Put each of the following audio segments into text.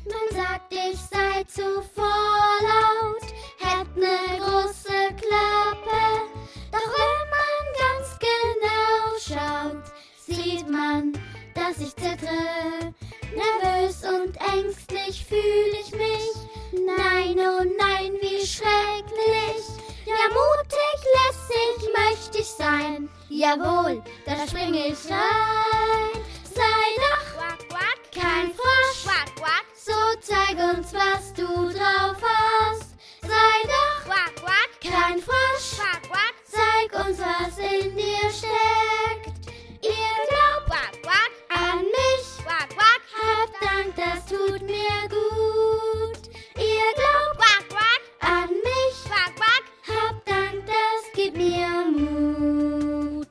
Man sagt, ich sei zu vorlaut, hätt ne große Klappe. Doch wenn man ganz genau schaut, sieht man, dass ich zittere. Nervös und ängstlich fühl ich mich. Nein, oh nein, wie schrecklich. Ja, mutig, lässig möchte ich sein. Jawohl, da spring ich rein. Sei doch Quack, quack, kein Frosch. quack, quack, So zeig uns, was du drauf hast. Sei doch quack, quack, kein Frosch. quack, quack, Zeig uns, was in dir steckt. Ihr glaubt quack, quack, an mich. quack, quack, Habt Dank, das tut mir gut. Ihr glaubt quack, quack, an mich. quack, quack. Habt Dank, das gibt mir Mut.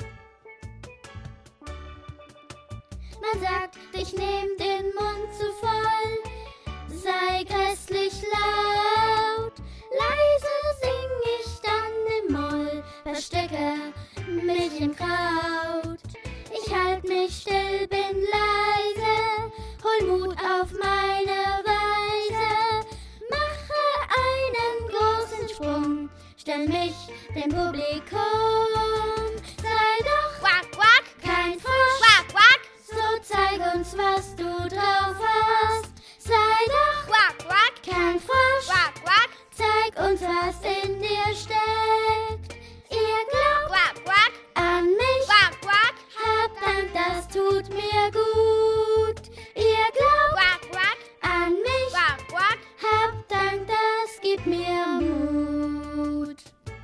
Man sagt, ich nehm den Mund zu voll. Sei grässlich laut. Leise sing ich dann im Moll. Verstecke mich im Kraut. Ich halt mich still, bin leise. Hol Mut auf meine Weise. Mache einen großen Sprung. Stell mich dem Publikum. Sei doch Quack, quack, kein Frosch. quack, quack, So zeig uns, was du drauf hast. Sei doch quack, quack, kein Frosch. quack, quack, Zeig uns, was in dir steckt. Ihr glaubt quack, quack, an mich. quack, quack, Habt Dank, das tut mir gut. Ihr glaubt quack, quack, an mich. quack, quack. Habt Dank, das gibt mir Mut.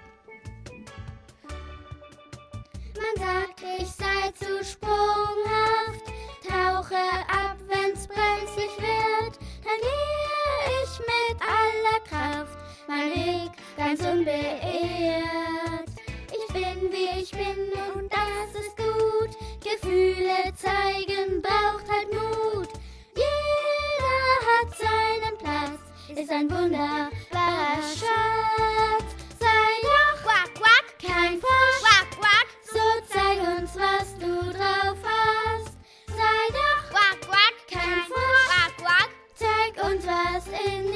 Man sagt, ich sei zu sprunghaft. Tauche ab, wenn's brenzlig wird. Dann gehe ich mit aller Kraft mein Weg ganz unbeirrt. Ich bin, wie ich bin und das ist gut. Gefühle zeigen braucht halt Mut. Jeder hat seinen Platz, ist ein wunderbarer Schatz. Sei doch Quack, quack, kein Frosch. quack, quack, So zeig uns, was du drauf hast. Sei doch quack, quack, kein Frosch. quack, quack, Zeig uns, was in